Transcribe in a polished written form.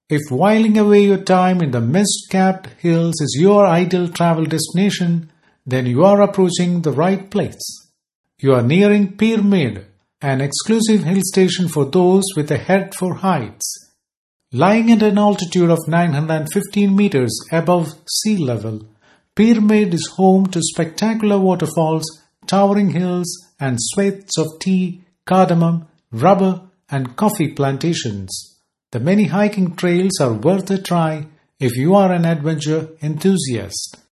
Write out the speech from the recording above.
If whiling away your time in the mist-capped hills is your ideal travel destination, then you are approaching the right place. You are nearing Pyramid, an exclusive hill station for those with a head for heights. Lying at an altitude of 915 meters above sea level, Pyramid is home to spectacular waterfalls, towering hills, and swathes of tea, cardamom, rubber, and coffee plantations. The many hiking trails are worth a try if you are an adventure enthusiast.